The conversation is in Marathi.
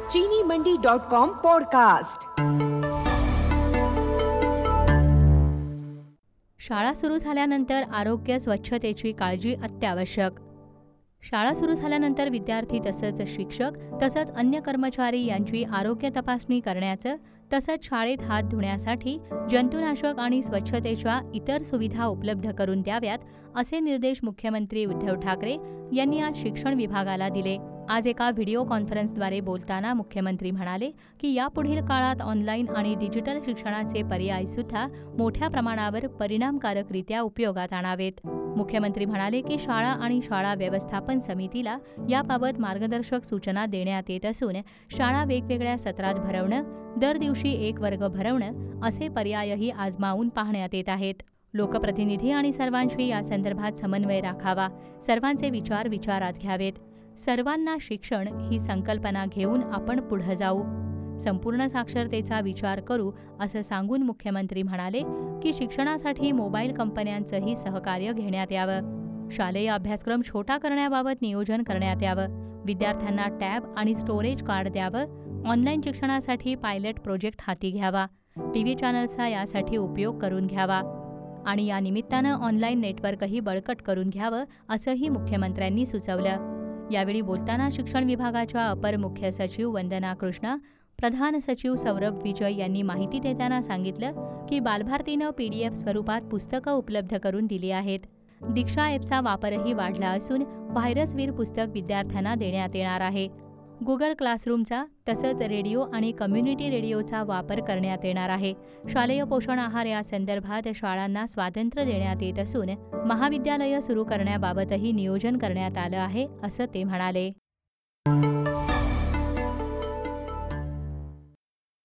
चीनीमंडी.com पॉडकास्ट। शाळा सुरू झाल्यानंतर आरोग्य स्वच्छतेची काळजी अत्यावश्यक। शाळा सुरू झाल्यानंतर विद्यार्थी तसंच शिक्षक तसंच अन्य कर्मचारी यांची आरोग्य तपासणी करण्याचं तसंच शाळेत हात धुण्यासाठी जंतुनाशक आणि स्वच्छतेच्या इतर सुविधा उपलब्ध करून द्याव्यात, असे निर्देश मुख्यमंत्री उद्धव ठाकरे यांनी आज शिक्षण विभागाला दिले। आज एका व्हिडिओ कॉन्फरन्सद्वारे बोलताना मुख्यमंत्री म्हणाले की यापुढील काळात ऑनलाईन आणि डिजिटल शिक्षणाचे पर्याय सुद्धा मोठ्या प्रमाणावर परिणामकारकरित्या उपयोगात आणावेत। मुख्यमंत्री म्हणाले की शाळा आणि शाळा व्यवस्थापन समितीला याबाबत मार्गदर्शक सूचना देण्यात येत असून शाळा वेगवेगळ्या सत्रात भरवणं, दर दिवशी एक वर्ग भरवणं असे पर्यायही आजमावून पाहण्यात येत आहेत। लोकप्रतिनिधी आणि सर्वांशी या संदर्भात समन्वय राखावा, सर्वांचे विचार विचारात घ्यावेत। सर्वांना शिक्षण ही संकल्पना घेऊन आपण पुढे जाऊ, संपूर्ण साक्षरतेचा विचार करू, असं सांगून मुख्यमंत्री म्हणाले की शिक्षणासाठी मोबाईल कंपन्यांचंही सहकार्य घेण्यात यावं, शालेय अभ्यासक्रम छोटा करण्याबाबत नियोजन करण्यात यावं, विद्यार्थ्यांना टॅब आणि स्टोरेज कार्ड द्यावं, ऑनलाईन शिक्षणासाठी पायलट प्रोजेक्ट हाती घ्यावा, टीव्ही चॅनल्सचा यासाठी उपयोग करून घ्यावा आणि या निमित्तानं ऑनलाईन नेटवर्कही बळकट करून घ्यावं, असंही मुख्यमंत्र्यांनी सुचवलं। यावेळी बोलताना शिक्षण विभागाच्या अपर मुख्य सचिव वंदना कृष्णा, प्रधान सचिव सौरभ विजय यांनी माहिती देताना सांगितलं की बालभारतीनं PDF स्वरूपात पुस्तकं उपलब्ध करून दिली आहेत। दीक्षा ॲपचा वापरही वाढला असून व्हायरसवीर पुस्तक विद्यार्थ्यांना देण्यात येणार आहे। गुगल क्लासरूमचा तसंच रेडिओ आणि कम्युनिटी रेडिओचा वापर करण्यात येणार आहे। शालेय पोषण आहार या संदर्भात शाळांना स्वातंत्र्य देण्यात येत असून महाविद्यालयं सुरू करण्याबाबतही नियोजन करण्यात आलं आहे, असं ते म्हणाले।